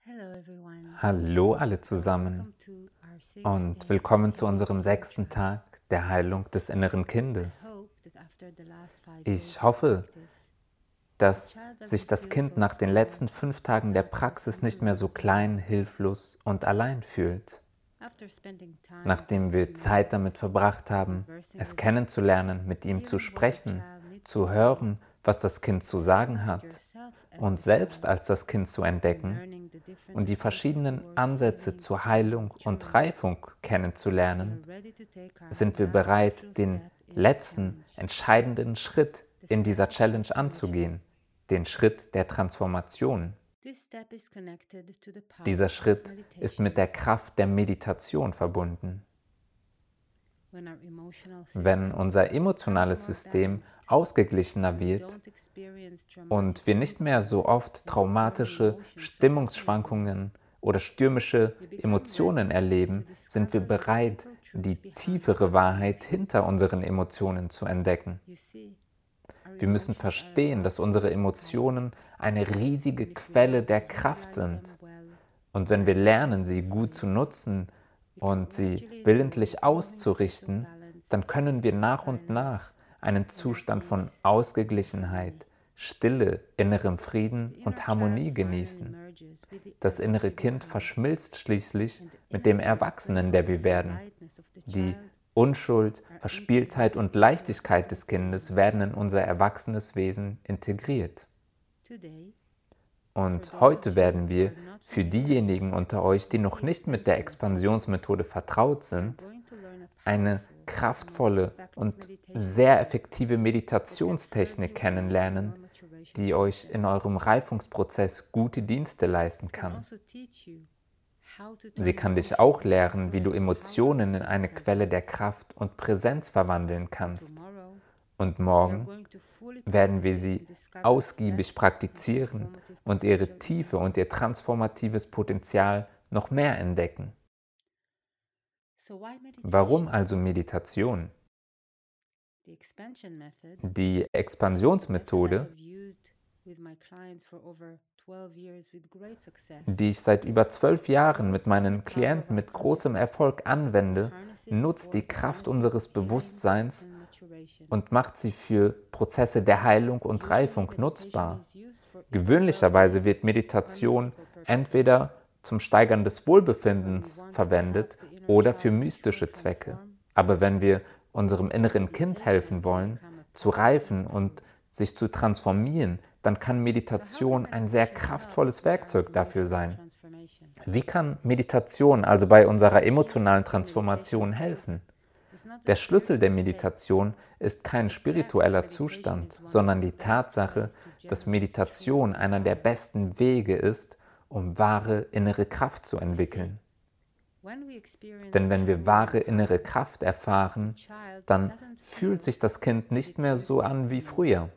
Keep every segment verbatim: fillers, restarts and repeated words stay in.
Hello everyone. Hallo alle zusammen Welcome to our sixth und day willkommen zu of unserem Healing sechsten Trial. Tag der Heilung des inneren I Kindes. hope that after the last five days Ich of hoffe, practice, dass the child sich doesn't das feel Kind so nach den small letzten fünf Tagen der and Praxis nicht mehr alone. so klein, hilflos und allein fühlt. After spending time Nachdem wir getting to know Zeit it, damit verbracht haben, conversing es with it, kennenzulernen, mit ihm zu hearing what the sprechen, child needs to zu say, hören, was das Kind zu sagen knowing hat, yourself as und the selbst child, als das Kind zu and entdecken learning the different und die approaches verschiedenen towards Ansätze healing zur and Heilung und maturing, Reifung we kennenzulernen, are ready to take our sind wir last crucial bereit, den step in the letzten, challenge, entscheidenden Schritt the in step dieser of Challenge transformation. anzugehen, den Schritt der Transformation. This step is connected to the power Dieser of Schritt ist meditation. mit der Kraft der Meditation verbunden. When our emotional Wenn system unser becomes emotionales more System balanced ausgeglichener and we wird don't experience und dramatic wir nicht mehr mood so swings oft or stormy traumatische emotions so easily, Stimmungsschwankungen oder stürmische we become Emotionen ready to erleben, sind wir discover the bereit, deeper truths die behind tiefere our Wahrheit emotions. hinter unseren Emotionen zu entdecken. You see, our Wir müssen emotions are a verstehen, dass vast unsere source of power, Emotionen eine riesige and if we Quelle learn der to Kraft utilize them sind. well, Und wenn wir lernen, sie mindfully, gut zu nutzen we can und sie gradually enjoy willentlich a growing state of auszurichten, balance, dann können wir nach und nach silence, einen inner Zustand von peace, and Ausgeglichenheit, harmony. Stille, innerem Frieden The inner und child Harmonie finally genießen. merges with the Das innere everyday Kind body, verschmilzt schließlich and the mit dem innocence, Erwachsenen, der wir playfulness, and werden. lightness of the Die child Unschuld, are Verspieltheit und integrated into our Leichtigkeit des adult being. Kindes werden in unser erwachsenes Wesen integriert. Today, for Und those of heute you werden who wir are not für familiar diejenigen yet unter euch, die with noch the nicht mit der expansion method, Expansionsmethode vertraut we are sind, going to learn a eine powerful and most kraftvolle effective und meditation sehr technique effektive that can serve Meditationstechnik you well in kennenlernen, your maturation die euch in process. eurem Reifungsprozess gute Dienste leisten It can kann. also teach you how to Sie turn kann dich emotions auch into a lehren, wie source du of power Emotionen in and eine Quelle der presence. Kraft und Präsenz verwandeln kannst. Tomorrow, Und we are morgen going to fully werden wir practice sie and discover its ausgiebig depth and praktizieren transformative und ihre potential Tiefe even und ihr more. transformatives Potenzial noch mehr entdecken. So why Warum meditation? also Meditation? The expansion method, Die a method I Expansionsmethode, have used with my clients for over twelve years with great success, die ich seit über zwölf Jahren mit draws on the meinen power of Klienten our mit großem consciousness Erfolg and anwende, harnesses it nutzt for die the Kraft benefit unseres of healing Bewusstseins and maturation. und macht sie für Prozesse der Heilung und Usually, Reifung meditation nutzbar. is used for either Gewöhnlicherweise well-being wird or Meditation mystical purposes, entweder zum Steigern des but when we Wohlbefindens want to verwendet help the inner oder für child mature mystische and Zwecke. transform, Aber wenn wir unserem use inneren Kind helfen meditation to wollen, become a zu powerful reifen tool. und sich zu transformieren, dann kann So how can Meditation ein sehr meditation help kraftvolles with our Werkzeug dafür emotional sein. transformation? Wie kann Meditation also bei unserer The key emotionalen to meditation Transformation growth helfen? is not a Der Schlüssel der spiritual state, Meditation ist kein but the fact that spiritueller meditation Zustand, is one of sondern the die best Tatsache, ways to dass generate true Meditation inner einer der power. besten Wege ist, um wahre innere Kraft zu You see, entwickeln. when we experience Denn wenn true wir inner wahre innere power, Kraft the erfahren, child dann doesn't fühlt feel sich das Kind the nicht mehr choice so to an wie harm. früher.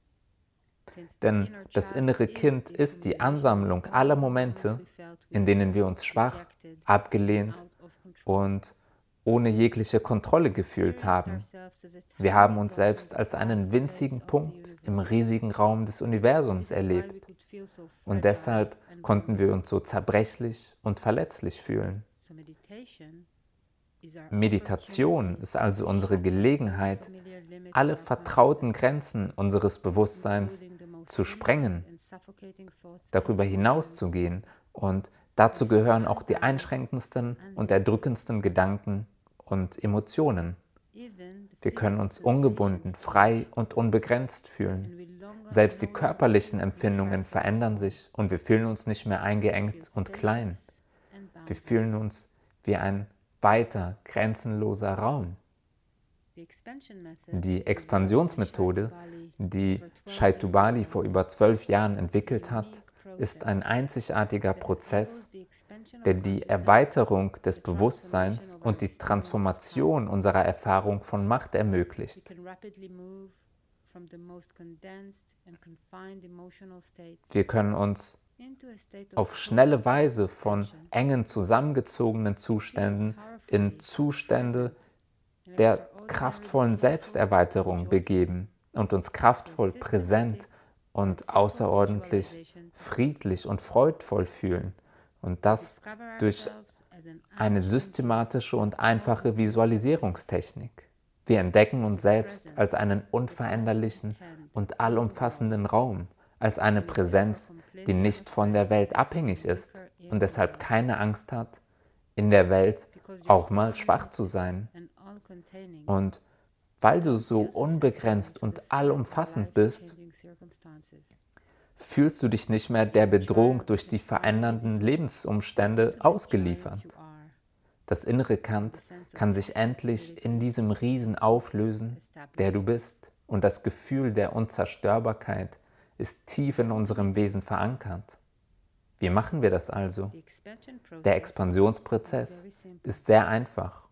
Since the Denn inner das child innere is Kind the ist die accumulation of Ansammlung all aller the moments Momente, we felt in weak, denen wir uns schwach, rejected, abgelehnt out of control. und ohne jegliche Kontrolle We gefühlt experienced haben. ourselves as a Wir tiny haben uns dot in selbst the als vast einen space winzigen of the Punkt im universe. riesigen Raum des This Universums is why we erlebt. could feel so Und fragile deshalb and konnten wir vulnerable. uns so zerbrechlich und verletzlich fühlen. So meditation is our Meditation opportunity ist also to unsere shatter all Gelegenheit, familiar limits of alle our vertrauten consciousness, Grenzen unseres Bewusstseins including the most zu limiting sprengen, and suffocating thoughts and darüber emotions, hinauszugehen. Und dazu and for gehören auch die unbiased einschränkendsten und unlimited, erdrückendsten Gedanken und Emotionen. even the Wir können physical uns ungebunden, sensations frei change, und unbegrenzt fühlen. and we longer, Selbst die no longer körperlichen feel Empfindungen contracted and verändern small. sich und wir fühlen uns nicht mehr We feel eingeengt und klein. spacious and Wir boundless. fühlen uns wie ein weiter, grenzenloser Raum. The expansion method, Die developed by Expansionsmethode, Shaitubali die over twelve years Shaitubali ago, vor über zwölf Jahren is a entwickelt hat, unique ist process ein einzigartiger that Prozess, enables the expansion of der die consciousness, Erweiterung des the Bewusstseins transformation of our und die experience of Transformation power. unserer Erfahrung von Macht We ermöglicht. can rapidly move from the most condensed and confined emotional states Wir können uns into a state of auf schnelle total Weise von self-expansion, engen, zusammengezogenen feeling Zuständen powerfully in Zustände present and der extraordinarily kraftvollen peaceful Selbsterweiterung and joyful. begeben und uns kraftvoll, präsent Systematic und frequent außerordentlich visualization friedlich und freudvoll fühlen. Und das discover durch ourselves as an eine action systematische und einfache Visualisierungstechnik. Wir entdecken uns selbst als einen unveränderlichen und allumfassenden Raum, als eine Präsenz, die nicht von der Welt abhängig ist und deshalb keine Angst hat, in der Welt because you're auch mal so schwach zu limited sein. and all-containing. Und weil du Don't so feel susceptible unbegrenzt to the und flow of allumfassend bist, life-changing circumstances. fühlst du dich nicht mehr der Bedrohung Child durch die is already verändernden developed Lebensumstände into the child ausgeliefert. you are. Das innere Kant kann sich endlich in diesem Riesen auflösen, der du bist. Und das Gefühl der Unzerstörbarkeit ist tief in unserem Wesen verankert. Wie machen wir das also? The expansion process Der is Expansionsprozess very simple. ist sehr einfach.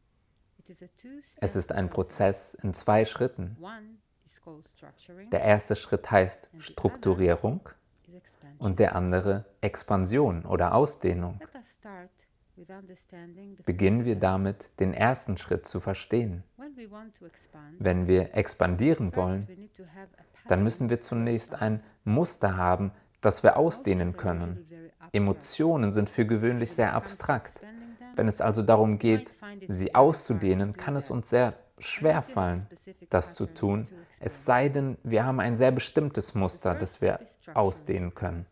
It is a two-step Es ist ein process. Prozess in zwei Schritten. One is called structuring, Der erste Schritt heißt Strukturierung is expansion. und der andere Expansion oder Ausdehnung. Let us start with understanding the Beginnen first wir step. damit, den ersten Schritt zu verstehen. When we want to expand, Wenn wir expandieren first wollen, we need to have a dann pattern müssen wir to zunächst expand. ein Muster haben, das wir ausdehnen Emotions are können. usually very abstract. Emotionen sind für gewöhnlich When sehr it comes to abstrakt. expanding them, Wenn es also darum we might geht, find it sie very hard auszudehnen, to do kann es that. uns sehr schwer Unless you have a fallen, specific das zu pattern tun, to expand. es sei denn, wir haben ein sehr bestimmtes Muster, first das wir step is structuring. ausdehnen können.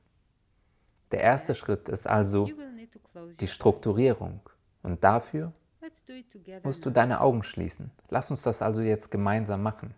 Der erste Schritt ist also You will need to close die your Strukturierung. Und dafür eyes. Let's do it together musst du now. deine Augen schließen. Lass uns das also jetzt gemeinsam machen.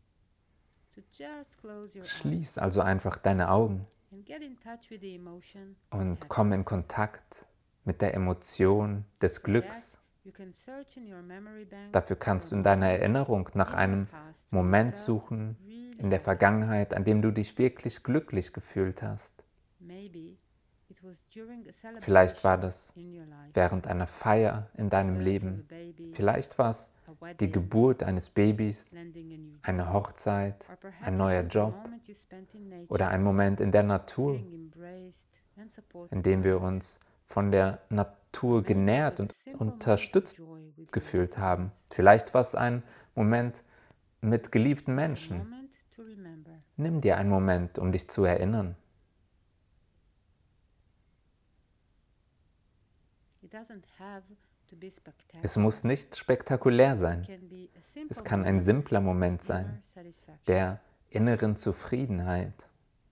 So just close your eyes Schließ also einfach deine Augen and get in touch with the emotion of und komm in happiness. Kontakt mit der Emotion des For that, Glücks. you can search in your memory bank Dafür kannst du for in deiner moments Erinnerung nach in einem your past when you Moment felt suchen, really in der happy. Vergangenheit, an dem du dich wirklich glücklich gefühlt hast. Maybe it was during a Vielleicht war celebration das in your life, während einer Feier in deinem birth of a Leben. baby, Vielleicht war es a die wedding, Geburt eines Babys, landing a new eine job, Hochzeit, or perhaps ein it neuer was a Job moment you spent in nature, oder ein Moment in der Natur, feeling embraced and supported in dem wir by it. uns von der Natur Maybe it genährt was a und simple moment of unterstützt joy with your gefühlt loved haben. ones. Vielleicht war es ein Moment mit geliebten A Menschen. moment to remember. Nimm dir einen Moment, um dich zu erinnern. It doesn't have to be spectacular. Es muss nicht spektakulär It sein. can be a simple Es kann ein moment simpler Moment of sein, inner satisfaction. der inneren Zufriedenheit.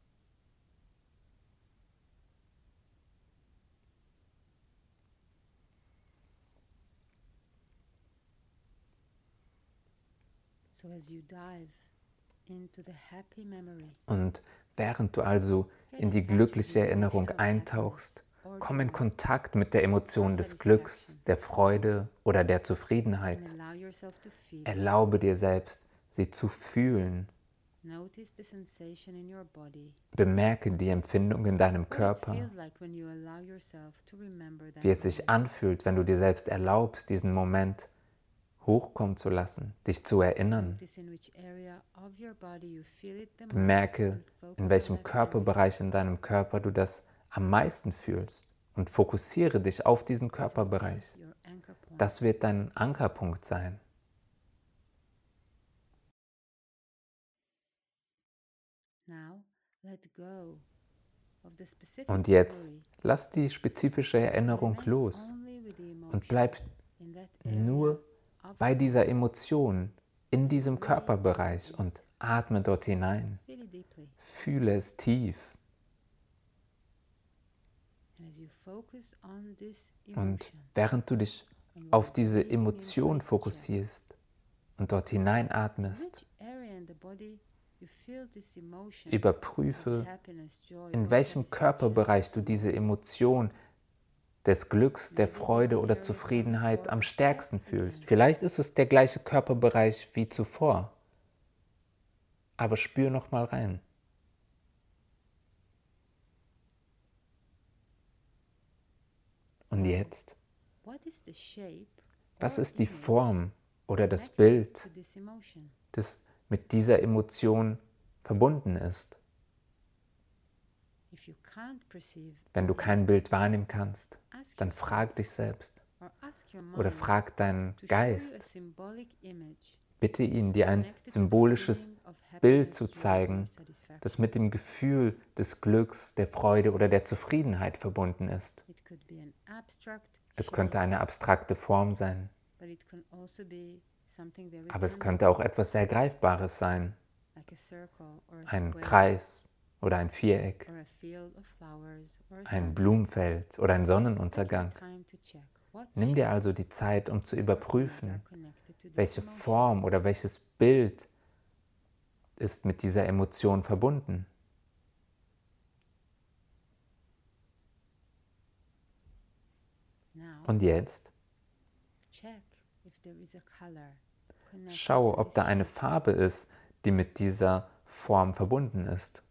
So as you dive into the happy memory, Und während du also in die glückliche Erinnerung eintauchst, komm in Kontakt mit der Emotion des Glücks, der Freude oder der and Zufriedenheit. allow yourself to feel it. Erlaube dir selbst, sie zu fühlen. Notice the sensation in your body. Bemerke die Empfindung in deinem What it Körper, feels like when you allow yourself to remember that wie es sich moment. anfühlt, wenn du dir selbst erlaubst, diesen Moment hochkommen zu lassen, dich zu erinnern. Notice in which area of your body you feel it the most Bemerke, and focus in on welchem that area. Körperbereich in deinem Körper du das am meisten fühlst und fokussiere dich auf diesen Körperbereich. Your anchor point. Das wird dein Ankerpunkt sein. Now let go of the specific Und jetzt memory. lass die spezifische Erinnerung Remain los only with the emotion und bleib in that area nur of bei your dieser body. Emotion in diesem Körperbereich und atme dort hinein. Feel it deeply. Fühle es tief. And as you focus on this Und emotion, während du dich and you auf are diese breathing into Emotion it, check fokussierst und dort hineinatmest, which area in the body you feel this emotion überprüfe, of happiness, joy, in or welchem satisfaction Körperbereich du the diese most. Emotion des Glücks, der Freude oder Zufriedenheit am stärksten fühlst. Vielleicht ist es der gleiche Körperbereich wie zuvor, aber spür noch mal rein. Und jetzt, What is the shape was or ist die image Form oder das connected Bild, to this emotion? das mit dieser Emotion verbunden ist? If you can't perceive Wenn du kein Bild wahrnehmen kannst, ask dann yourself frag dich selbst or ask your oder mind frag deinen to show you a Geist. symbolic image Bitte ihn, dir ein connected to the symbolisches feeling of Bild happiness, zu joy, or zeigen, satisfaction. das mit dem Gefühl des Glücks, der Freude oder der Zufriedenheit verbunden ist. It could be an abstract Es könnte shape, eine abstrakte Form sein, but it can also be something very aber es tangible, könnte auch etwas sehr Greifbares sein, like a circle or a ein square Kreis oder ein Viereck, or a field of flowers or a ein sunset. Blumenfeld oder ein Take your Sonnenuntergang. time to check what Nimm dir shape also die Zeit, um zu or forms are überprüfen, connected to this welche emotion. Form oder welches Bild ist mit dieser Emotion verbunden. Now, Und jetzt check if there is a color connected schau, to ob this da eine shape. Farbe ist, die mit dieser Form verbunden ist.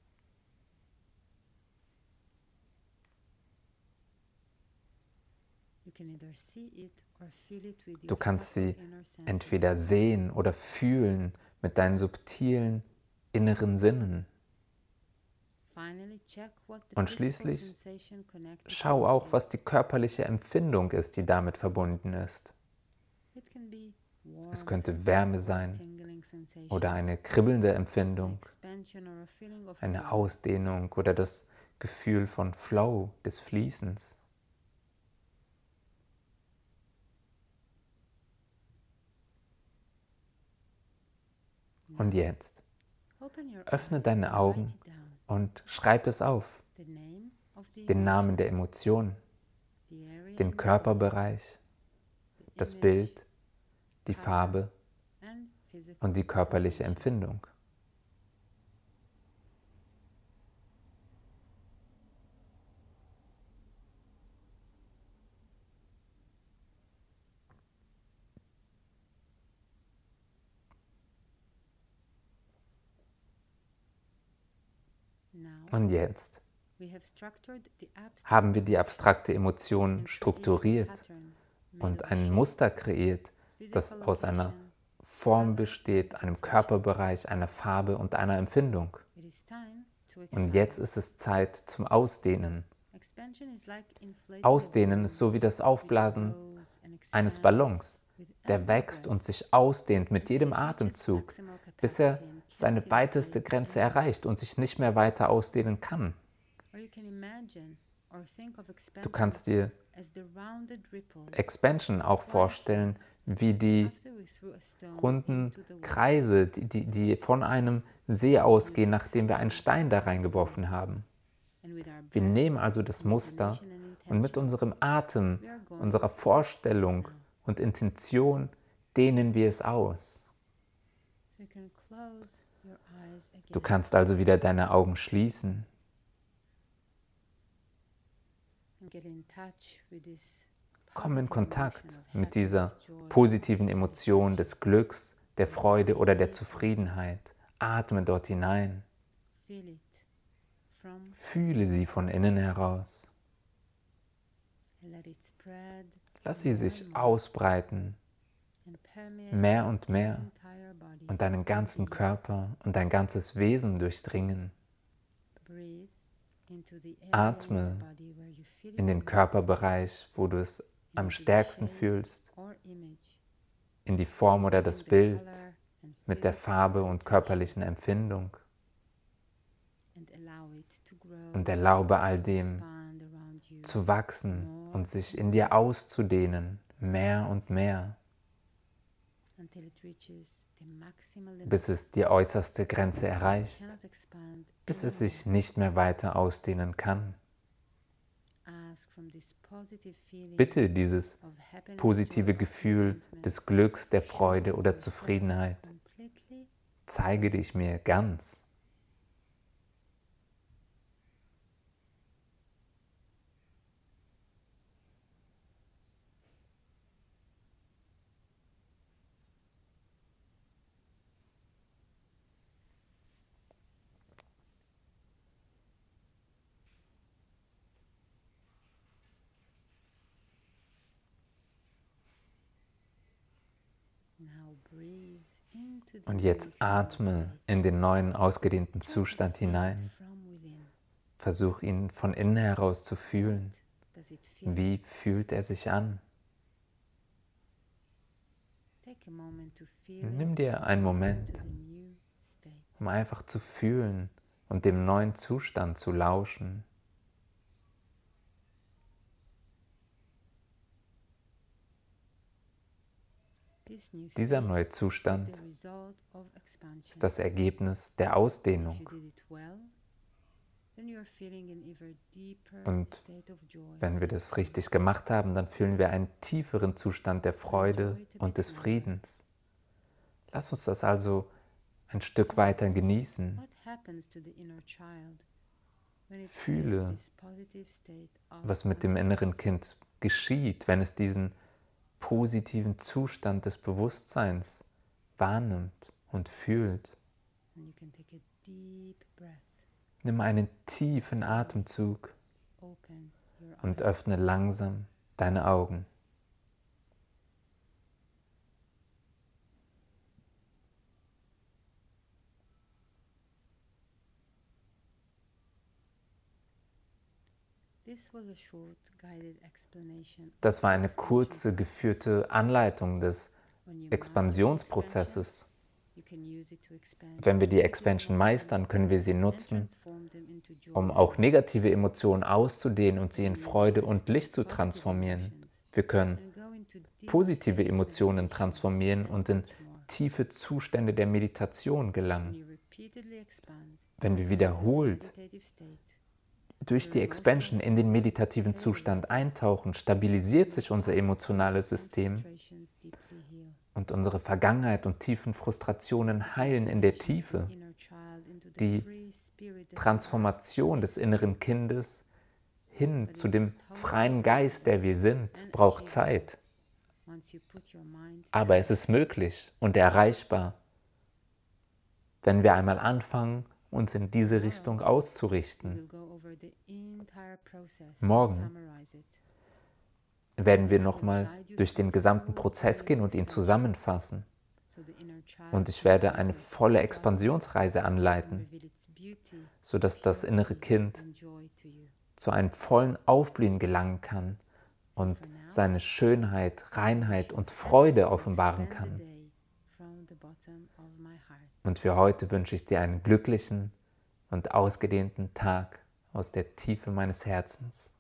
You can either see it or feel it with Du your kannst subtle sie inner senses. entweder sehen oder fühlen mit deinen subtilen inneren Sinnen. Finally, check what the Und physical schließlich sensation connected to schau it auch, is. was die körperliche Empfindung ist, die damit verbunden ist. It can be Es warmth könnte Wärme or sein tingling sensation, oder eine kribbelnde an Empfindung, expansion or a feeling of eine flow. Ausdehnung oder das Gefühl von Flow, des Fließens. Und jetzt Open your öffne eyes deine and Augen write it down. und schreib es auf, The name of the den Namen emotion, der Emotion, the area in den the Körperbereich, body, the das image, Bild, die color, Farbe and physical und die körperliche sensation. Empfindung. Now, Und jetzt we have structured the abstract haben wir die abstrakte Emotion and created a strukturiert pattern made und of a ein shape, Muster kreiert, das physical aus einer location. Form besteht, einem Körperbereich, einer Farbe und einer Empfindung. It is time to Und expand. jetzt ist es Zeit zum Ausdehnen. Expansion is like inflating Ausdehnen a ist so wie das balloon, which Aufblasen grows and eines expands Ballons, with der every wächst breath und sich ausdehnt mit jedem until it reaches Atemzug, maximal bis er capacity and seine can't weiteste inflate Grenze anymore. erreicht und sich nicht mehr weiter ausdehnen kann. Or you can imagine or think of Du expansion kannst dir as the rounded ripples Expansion auch vorstellen, wie die after we threw a stone runden into the water. Kreise, die, die, die von einem See ausgehen, nachdem wir einen Stein da reingeworfen haben. And with our Wir breath, nehmen also das Muster imagination and und mit intention, unserem Atem, we are going unserer Vorstellung now. und Intention dehnen wir es aus. So you can close your eyes again. Du kannst also wieder deine Augen schließen and get in touch with this Komm in positive Kontakt emotion of mit dieser happiness, joy, positiven and Emotion satisfaction. des Glücks, der Freude oder der Zufriedenheit. Atme dort hinein. Feel it from Fühle sie von innen heraus. and let it spread Lass sie more sich and more ausbreiten, and permeate mehr und your mehr, entire body. und deinen ganzen Körper und dein ganzes Wesen durchdringen. Breathe into the area Atme in, the body where you feel in it den most, Körperbereich, wo du es am into the stärksten shape fühlst, or image, in die Form oder das feeling the Bild, color and mit der physical Farbe und sensation, körperlichen Empfindung, and allow it to grow, und erlaube all dem expand around you zu wachsen und sich in dir auszudehnen, mehr und mehr, until it reaches the maximal limit. bis es die äußerste Grenze It erreicht, cannot expand bis es anymore. sich nicht mehr weiter ausdehnen kann. Ask from this positive feeling Bitte dieses of happiness, positive joy, or Gefühl contentment. des Glücks, der Show Freude oder yourself Zufriedenheit. completely Zeige dich mir ganz. now breathe into the Und jetzt new exhaled atme state. in den neuen ausgedehnten Try to Zustand feel it hinein. from within. Versuch ihn von innen heraus zu fühlen. What does it feel? Wie fühlt er sich an? Take a moment to feel Nimm it dir einen and listen Moment, to the new state. um einfach zu fühlen und dem neuen Zustand zu lauschen. This new Dieser state neue is Zustand the result of expansion. ist das Ergebnis der If Ausdehnung. you did it well, then you are feeling an ever deeper Und state of joy. wenn wir das richtig gemacht haben, dann fühlen wir einen tieferen Zustand der Freude und des Friedens. Lass uns das also ein Stück weiter genießen. What happens to the inner child when it Fühle, feels this positive state of was mit dem inneren Kind geschieht, wenn es diesen positiven Zustand des Bewusstseins wahrnimmt und fühlt. And you can take a deep breath. Nimm einen tiefen Atemzug Open your und eyes. öffne langsam deine Augen. This was a short guided explanation Das war eine of kurze, geführte Anleitung des when you master Expansionsprozesses. expansion, you can use it to expand Wenn wir die negative Expansion emotions meistern, können wir sie and nutzen, transform them into joy. um auch negative Emotionen auszudehnen und sie in Freude und Licht zu transformieren. Wir können And go into deep positive states of Emotionen meditation transformieren and und in much more. tiefe Zustände der Meditation When gelangen. you repeatedly expand Wenn wir into the wiederholt meditative state, durch die Expansion in den meditativen Zustand eintauchen, stabilisiert sich unser emotionales System frustrations deeply heal. und unsere Vergangenheit und tiefen Frustrationen heilen in der Tiefe. Inner child into the Die free spirit that Transformation des inneren Kindes hin zu dem freien Geist, der wir sind, braucht Zeit. once you put your mind Aber es ist möglich und erreichbar, wenn wir einmal anfangen, uns in diese Richtung we auszurichten. will go over the entire process and Morgen summarize it. werden wir nochmal durch den gesamten Prozess gehen und ihn zusammenfassen. So the inner child Und ich can werde begin eine to volle express Expansionsreise and anleiten, reveal its beauty, sodass das innere Kind and joy to you. zu einem vollen Aufblühen gelangen kann und seine Schönheit, Reinheit und Freude offenbaren Spend the kann. day from the bottom of my heart. Und für heute wünsche ich dir einen glücklichen und ausgedehnten Tag aus der Tiefe meines Herzens.